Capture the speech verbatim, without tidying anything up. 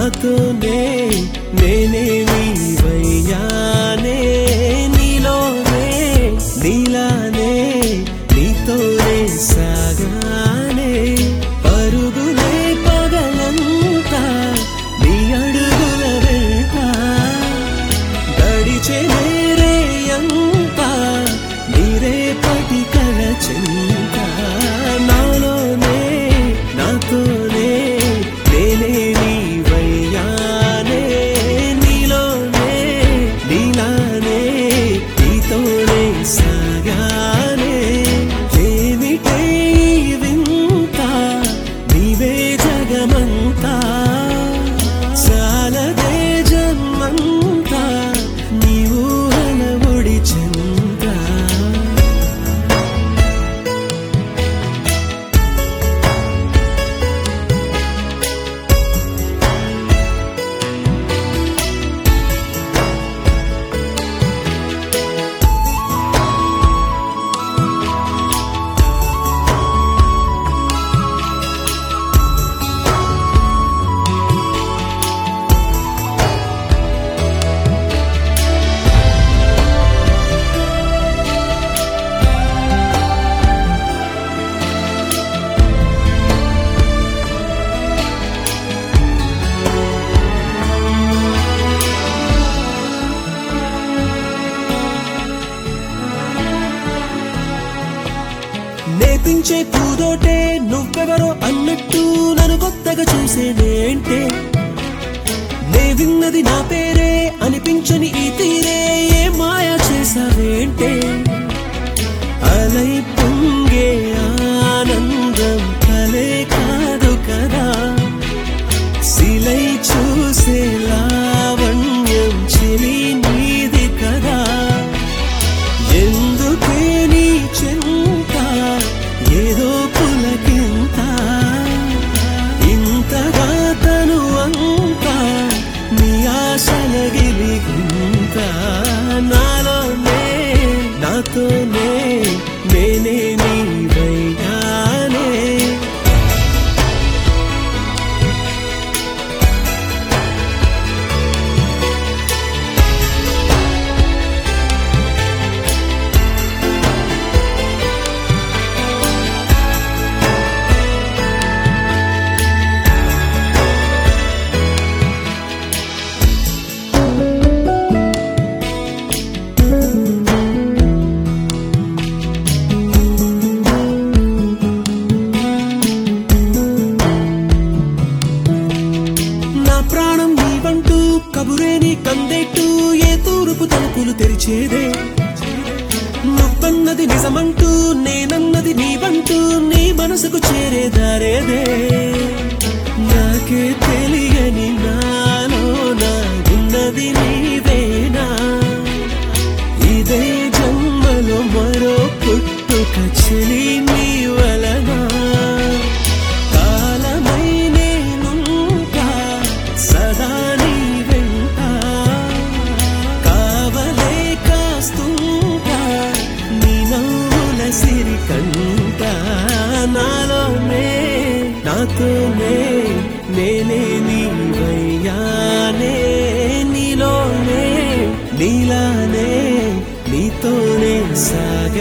నాతోనే నేనే నీవయ్యానే నీలోనే నీలానే నీతోనే సాగానే పరుగులే పగలంతా నీ అడుగుల వెంట గడిచే రేయంతా నీరేపటి కల చింత నాలోనే నాతోనే నేనే నీవయ్యానే నీలోనే నీలానే నీతోనే సాగానే ఏమిటే ఈ వింత నీవే జగమంతా సాలదే జన్మంతా నీవు హలవుడి చింత నేర్పించే పూదోటే నువ్వెవరో అన్నట్టు నన్ను కొత్తగా చూసేనేంటే నే విన్నది నా పేరే అనిపించని ఈ తీరే ఏ మాయ చేసావేంటే అలై పొంగే ఆనందం కలే కాదు కదా శిలై చూసే లావణ్యం చెలి నీది కదా ఎందుకే నీ చింత ఏదో పులకింత ఇంతగా తను అంతా నీ ఆశల గిలిగుంత నాలోనే నాతోనే నేనే నీవయ్యానే ప్రాణం నీవంటూ కబురే నీ కందేట్టు ఏ తూరుపు తలుపులు తెరిచేదే నువ్వన్నది నిజమంటూ నేనన్నది నీవంటూ నీ మనసుకు చేరేదారేదే నాకే తెలియని నాలో నా ఉన్నది నీవేనా ఇదే జన్మలో మరో పుట్టుక చెలి నీ వలనా నాలోనే నాతోనే నేనే నీవయ్యానే నీలోనే నీలానే నీతోనే సాగానే